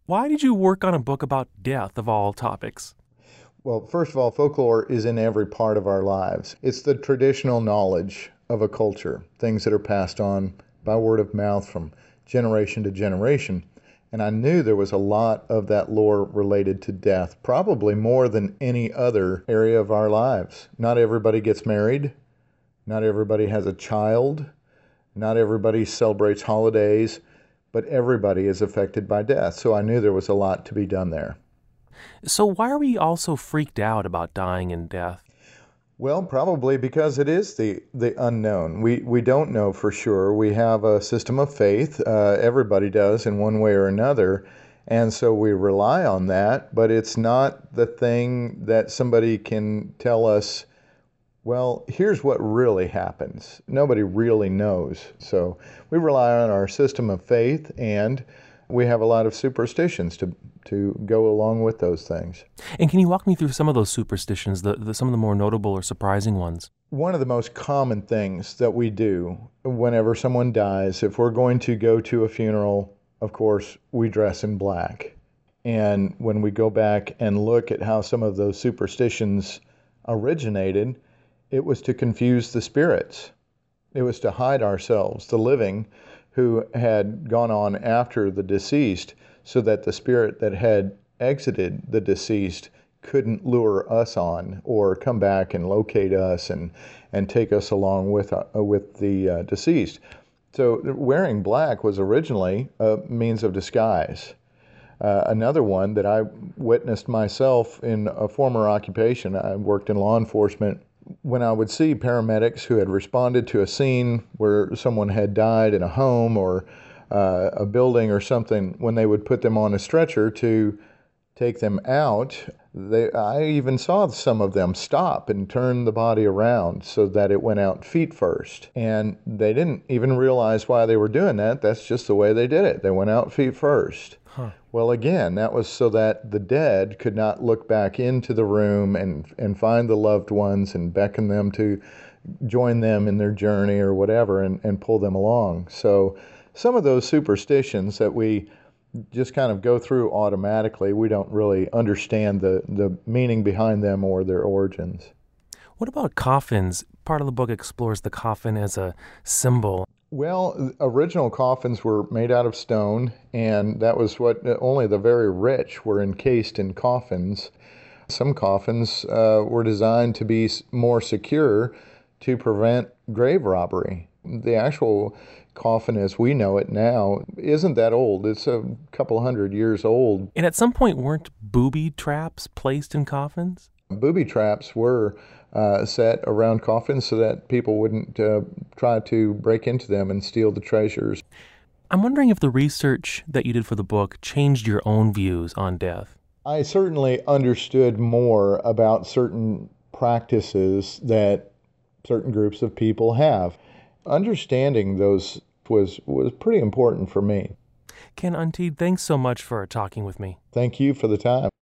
Why did you work on a book about death of all topics? Well, first of all, folklore is in every part of our lives. It's the traditional knowledge of a culture, things that are passed on by word of mouth from generation to generation. And I knew there was a lot of that lore related to death, probably more than any other area of our lives. Not everybody gets married. Not everybody has a child. Not everybody celebrates holidays, but everybody is affected by death. So I knew there was a lot to be done there. So why are we all so freaked out about dying and death? Well, probably because it is the unknown. We don't know for sure. We have a system of faith. Everybody does in one way or another. And so we rely on that, but it's not the thing that somebody can tell us, well, here's what really happens. Nobody really knows. So we rely on our system of faith, and we have a lot of superstitions to go along with those things. And can you walk me through some of those superstitions, some of the more notable or surprising ones? One of the most common things that we do whenever someone dies, if we're going to go to a funeral, of course, we dress in black. And when we go back and look at how some of those superstitions originated, it was to confuse the spirits. It was to hide ourselves, the living, who had gone on after the deceased, so that the spirit that had exited the deceased couldn't lure us on or come back and locate us and take us along with the deceased. So wearing black was originally a means of disguise. Another one that I witnessed myself in a former occupation, I worked in law enforcement. When I would see paramedics who had responded to a scene where someone had died in a home or a building or something, when they would put them on a stretcher to take them out, I even saw some of them stop and turn the body around so that it went out feet first. And they didn't even realize why they were doing that. That's just the way they did it. They went out feet first. Huh. Well, again, that was so that the dead could not look back into the room and find the loved ones and beckon them to join them in their journey or whatever and pull them along. So some of those superstitions that we just kind of go through automatically, we don't really understand the meaning behind them or their origins. What about coffins? Part of the book explores the coffin as a symbol. Well, original coffins were made out of stone, and that was what only the very rich were encased in coffins. Some coffins were designed to be more secure to prevent grave robbery. The actual coffin as we know it now isn't that old. It's a couple hundred years old. And at some point, weren't booby traps placed in coffins? Booby traps were set around coffins so that people wouldn't try to break into them and steal the treasures. I'm wondering if the research that you did for the book changed your own views on death. I certainly understood more about certain practices that certain groups of people have. Understanding those was pretty important for me. Ken Untied, thanks so much for talking with me. Thank you for the time.